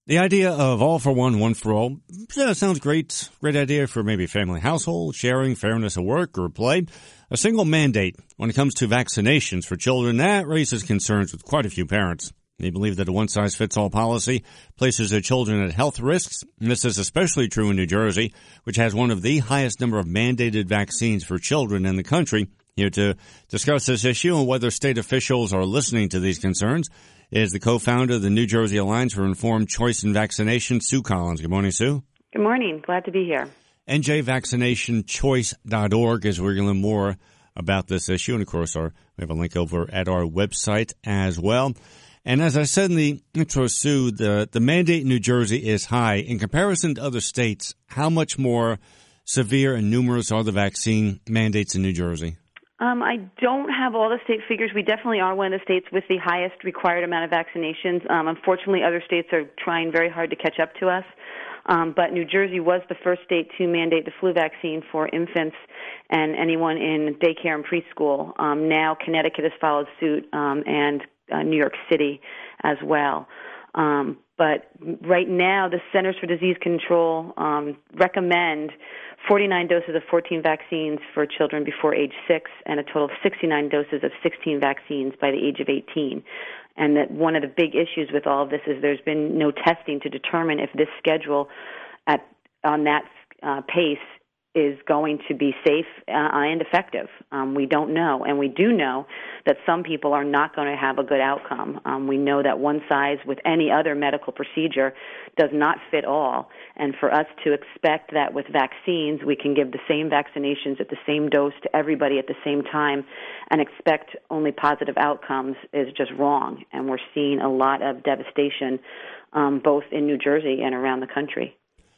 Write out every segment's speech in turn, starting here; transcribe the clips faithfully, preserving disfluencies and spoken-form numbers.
The idea of all for one, one for all yeah, sounds great. Great idea for maybe family household, sharing, fairness at work or play. A single mandate when it comes to vaccinations for children, that raises concerns with quite a few parents. They believe that a one-size-fits-all policy places their children at health risks. And this is especially true in New Jersey, which has one of the highest number of mandated vaccines for children in the country. Here to discuss this issue and whether state officials are listening to these concerns is the co-founder of the New Jersey Alliance for Informed Choice in Vaccination, Sue Collins. Good morning, Sue. Good morning. Glad to be here. N J vaccination choice dot org is where you're going to learn more about this issue. And, of course, our, we have a link over at our website as well. And as I said in the intro, Sue, the, the mandate in New Jersey is high. In comparison to other states, how much more severe and numerous are the vaccine mandates in New Jersey? Um, I don't have all the state figures. We definitely are one of the states with the highest required amount of vaccinations. Um, unfortunately, other states are trying very hard to catch up to us. Um, but New Jersey was the first state to mandate the flu vaccine for infants and anyone in daycare and preschool. Um, now Connecticut has followed suit, um, and uh, New York City as well. Um, but right now, the Centers for Disease Control um, recommend forty-nine doses of fourteen vaccines for children before age six and a total of sixty-nine doses of sixteen vaccines by the age of eighteen. And that one of the big issues with all of this is there's been no testing to determine if this schedule at on that uh, pace is going to be safe uh, and effective. Um, we don't know. And we do know that some people are not going to have a good outcome. Um, we know that one size with any other medical procedure does not fit all. And for us to expect that with vaccines, we can give the same vaccinations at the same dose to everybody at the same time and expect only positive outcomes is just wrong. And we're seeing a lot of devastation um, both in New Jersey and around the country.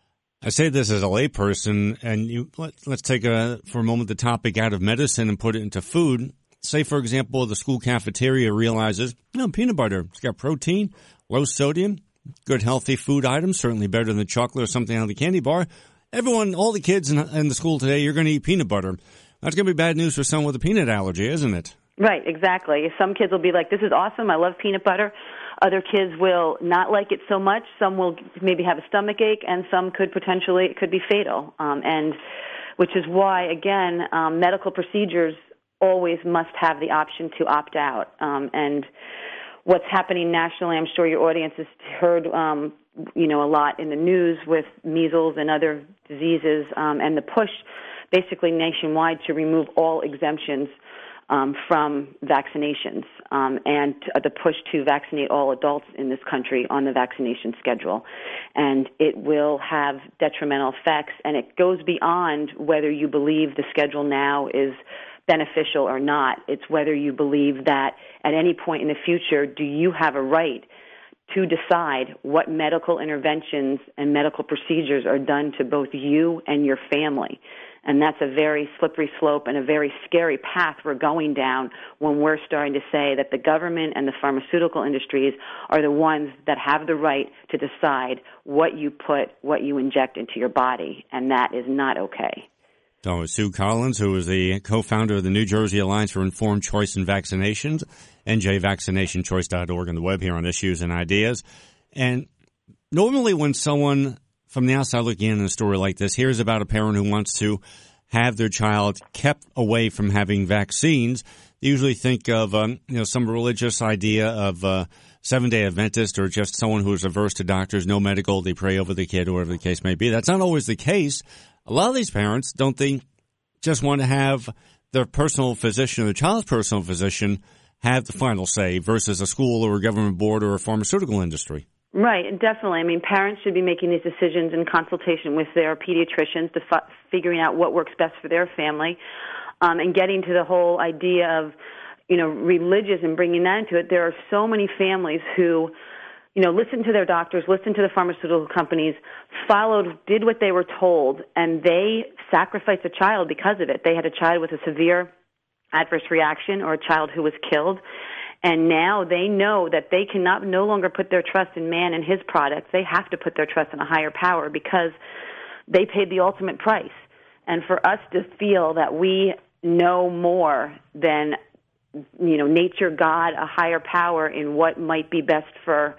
I say this as a layperson, and you let, let's take a, for a moment the topic out of medicine and put it into food. Say, for example, the school cafeteria realizes, you know, peanut butter, it's got protein, low sodium, good healthy food items, certainly better than chocolate or something out of the candy bar. Everyone, all the kids in, in the school today, you're going to eat peanut butter. That's going to be bad news for someone with a peanut allergy, isn't it? Right, exactly. Some kids will be like, this is awesome, I love peanut butter. Other kids will not like it so much. Some will maybe have a stomach ache, and some could potentially, it could be fatal. Um, and which is why, again, um, medical procedures always must have the option to opt out. Um, and what's happening nationally, I'm sure your audience has heard, um, you know, a lot in the news with measles and other diseases, um, and the push basically nationwide to remove all exemptions Um, from vaccinations um, and the push to vaccinate all adults in this country on the vaccination schedule. And it will have detrimental effects, and it goes beyond whether you believe the schedule now is beneficial or not. It's whether you believe that at any point in the future, do you have a right to decide what medical interventions and medical procedures are done to both you and your family. And that's a very slippery slope and a very scary path we're going down when we're starting to say that the government and the pharmaceutical industries are the ones that have the right to decide what you put, what you inject into your body, and that is not okay. So Sue Collins, who is the co-founder of the New Jersey Alliance for Informed Choice in Vaccinations, N J vaccination choice dot org on the web here on Issues and Ideas. And normally when someone from the outside looking in a story like this hears about a parent who wants to have their child kept away from having vaccines, they usually think of um, you know some religious idea of uh, seven-day Adventist or just someone who is averse to doctors, no medical, they pray over the kid or whatever the case may be. That's not always the case. A lot of these parents, don't they just want to have their personal physician or their child's personal physician have the final say versus a school or a government board or a pharmaceutical industry? Right, definitely. I mean, parents should be making these decisions in consultation with their pediatricians to f- figuring out what works best for their family, um, and getting to the whole idea of, you know, religious and bringing that into it. There are so many families who, you know, listened to their doctors, listened to the pharmaceutical companies, followed, did what they were told, and they sacrificed a child because of it. They had a child with a severe adverse reaction or a child who was killed. And now they know that they cannot no longer put their trust in man and his products. They have to put their trust in a higher power because they paid the ultimate price. And for us to feel that we know more than, you know, nature, God, a higher power in what might be best for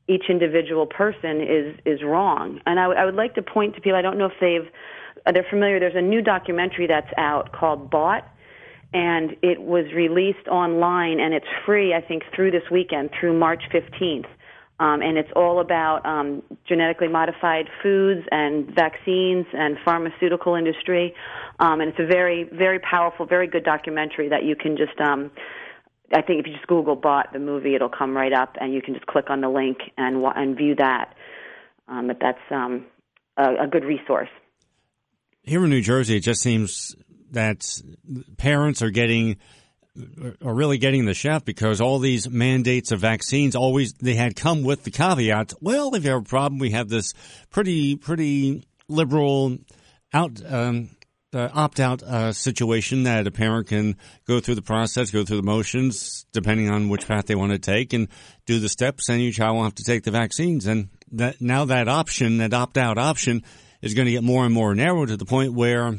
each individual person is is wrong. And I, w- I would like to point to people. I don't know if they've they're familiar. There's a new documentary that's out called Bought, and it was released online, and it's free, I think, through this weekend, through March fifteenth. Um, and it's all about um, genetically modified foods and vaccines and pharmaceutical industry. Um, and it's a very, very powerful, very good documentary that you can just, um, I think if you just Google Bought the movie, it'll come right up, and you can just click on the link and and view that. Um, but that's um, a, a good resource. Here in New Jersey, it just seems that parents are getting are really getting the shaft because all these mandates of vaccines always they had come with the caveat. Well, if you have a problem, we have this pretty pretty liberal out um, uh, opt out uh, situation that a parent can go through the process, go through the motions, depending on which path they want to take, and do the steps. And your child will have to take the vaccines. And that now that option, that opt out option, is going to get more and more narrow to the point where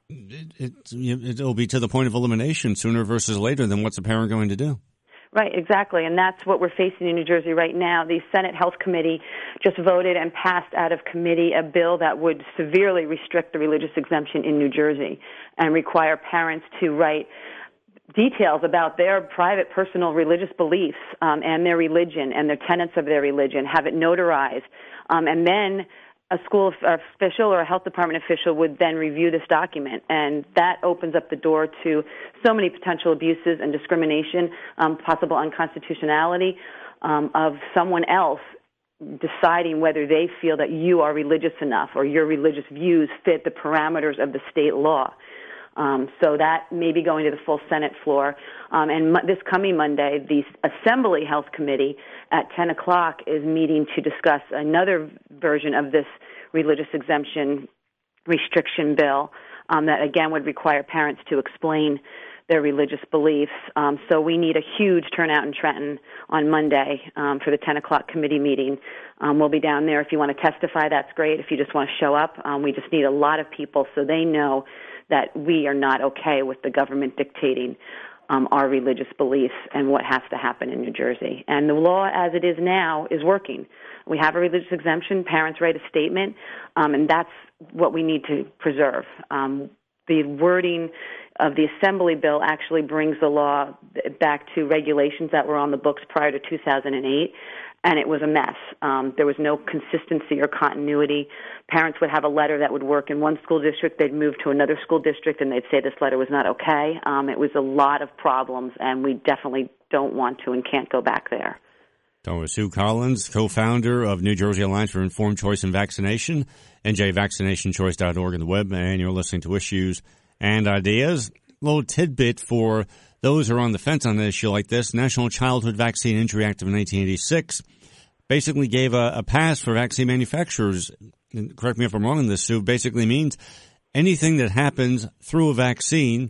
It, it, it'll be to the point of elimination sooner versus later. Then what's a parent going to do? Right, exactly, and that's what we're facing in New Jersey right now. The Senate Health Committee just voted and passed out of committee a bill that would severely restrict the religious exemption in New Jersey and require parents to write details about their private, personal religious beliefs um, and their religion and the tenets of their religion, have it notarized, um, and then a school official or a health department official would then review this document, and that opens up the door to so many potential abuses and discrimination, um, possible unconstitutionality um, of someone else deciding whether they feel that you are religious enough or your religious views fit the parameters of the state law. Um, so that may be going to the full Senate floor. Um, and mo- this coming Monday, the Assembly Health Committee at ten o'clock is meeting to discuss another version of this religious exemption restriction bill um, that, again, would require parents to explain their religious beliefs. Um, so we need a huge turnout in Trenton on Monday um, for the ten o'clock committee meeting. Um, we'll be down there. If you want to testify, that's great. If you just want to show up, um, we just need a lot of people so they know that we are not okay with the government dictating um, our religious beliefs and what has to happen in New Jersey. And the law as it is now is working. We have a religious exemption. Parents write a statement, um, and that's what we need to preserve. Um, the wording of the Assembly bill actually brings the law back to regulations that were on the books prior to two thousand eight, and it was a mess. Um, there was no consistency or continuity. Parents would have a letter that would work in one school district. They'd move to another school district, and they'd say this letter was not okay. Um, it was a lot of problems, and we definitely don't want to and can't go back there. Talking with Sue Collins, co-founder of New Jersey Alliance for Informed Choice in Vaccination, N J vaccination choice dot org on the web, and you're listening to Issues and Ideas. A little tidbit for those who are on the fence on an issue like this. National Childhood Vaccine Injury Act of nineteen eighty-six basically gave a, a pass for vaccine manufacturers. And correct me if I'm wrong on this, Sue. Basically means anything that happens through a vaccine,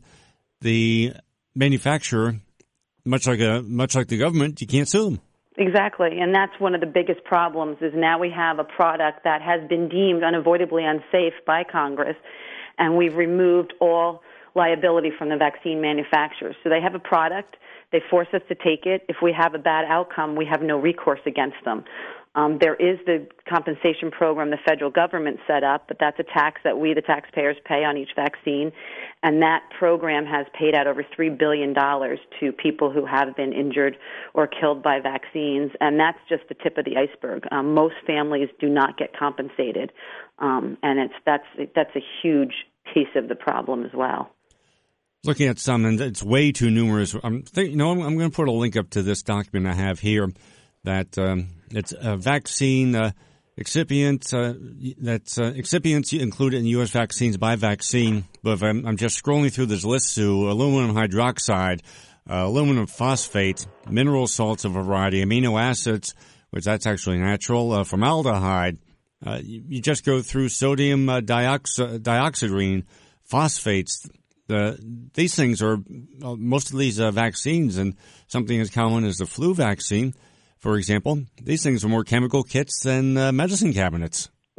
the manufacturer, much like a much like the government, you can't sue them. Exactly, and that's one of the biggest problems is now we have a product that has been deemed unavoidably unsafe by Congress, and we've removed all liability from the vaccine manufacturers. So they have a product, they force us to take it. If we have a bad outcome, we have no recourse against them. Um, there is the compensation program the federal government set up, but that's a tax that we, the taxpayers, pay on each vaccine. And that program has paid out over three billion dollars to people who have been injured or killed by vaccines. And that's just the tip of the iceberg. Um, most families do not get compensated. Um, and it's that's that's a huge piece of the problem as well. Looking at some, and it's way too numerous. I'm think, you know, I'm, I'm going to put a link up to this document I have here. That um, it's a vaccine uh, excipient. Uh, that's uh, excipients included in U S vaccines by vaccine. But if I'm, I'm just scrolling through this list, Sue, aluminum hydroxide, uh, aluminum phosphate, mineral salts of a variety, amino acids, which that's actually natural, uh, formaldehyde. Uh, you, you just go through sodium uh, dioxi- dioxidine, phosphates. Uh, these things are uh, most of these uh, vaccines, and something as common as the flu vaccine, for example, these things are more chemical kits than uh, medicine cabinets.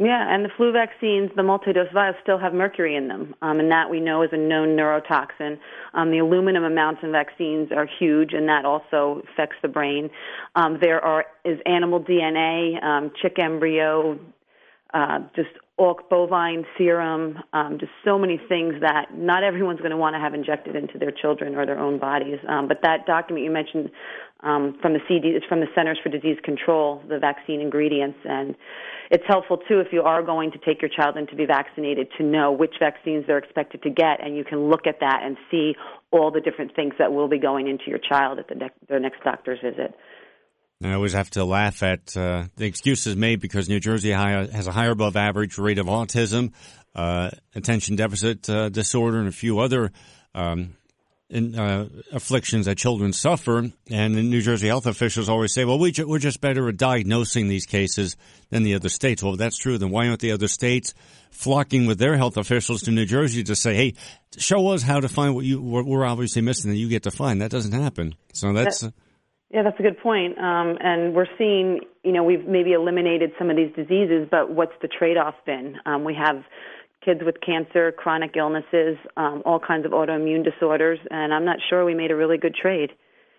Yeah, and the flu vaccines, the multi-dose vials, still have mercury in them, um, and that we know is a known neurotoxin. Um, the aluminum amounts in vaccines are huge, and that also affects the brain. Um, there are is animal D N A, um, chick embryo, uh, just Orc bovine serum, um, just so many things that not everyone's going to want to have injected into their children or their own bodies. Um, but that document you mentioned um, from the C D, it's from the Centers for Disease Control, the vaccine ingredients, and it's helpful too if you are going to take your child in to be vaccinated to know which vaccines they're expected to get, and you can look at that and see all the different things that will be going into your child at the ne- their next doctor's visit. I always have to laugh at uh, the excuses made because New Jersey high, has a higher above average rate of autism, uh, attention deficit uh, disorder, and a few other um, in, uh, afflictions that children suffer. And the New Jersey health officials always say, well, we ju- we're just better at diagnosing these cases than the other states. Well, if that's true, then why aren't the other states flocking with their health officials to New Jersey to say, hey, show us how to find what you, what we're obviously missing that you get to find? That doesn't happen. So that's... That- Yeah, that's a good point. Um, and we're seeing, you know, we've maybe eliminated some of these diseases, but what's the trade-off been? Um, we have kids with cancer, chronic illnesses, um, all kinds of autoimmune disorders, and I'm not sure we made a really good trade.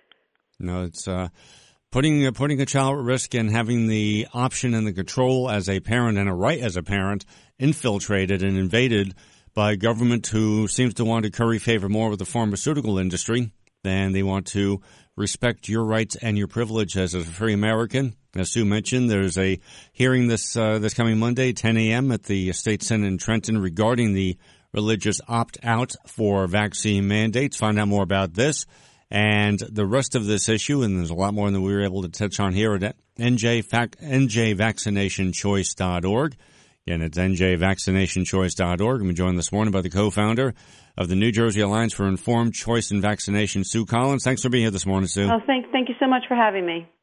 No, it's uh, putting uh, putting a child at risk and having the option and the control as a parent and a right as a parent infiltrated and invaded by a government who seems to want to curry favor more with the pharmaceutical industry than they want to respect your rights and your privilege as a free American. As Sue mentioned, there's a hearing this uh, this coming Monday, ten a.m. at the State Senate in Trenton regarding the religious opt-out for vaccine mandates. Find out more about this and the rest of this issue, and there's a lot more than we were able to touch on here at N J vaccination choice dot org. Again, it's N J vaccination choice dot org. I'm joined this morning by the co-founder of the New Jersey Alliance for Informed Choice in Vaccination, Sue Collins. Thanks for being here this morning, Sue. Oh, thank, thank you so much for having me.